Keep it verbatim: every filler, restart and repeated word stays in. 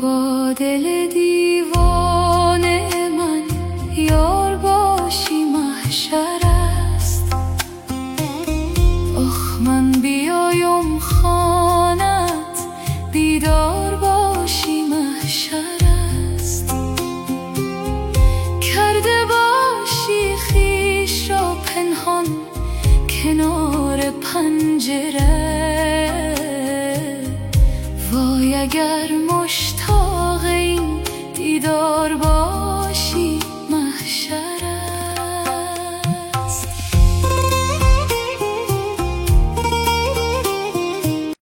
با دل دیوانه من یار باشی محشر است. آخ من بیایم خانت بیدار باشی محشر است. کرده باشی خویش را پنهان کنار پنجره، وای اگر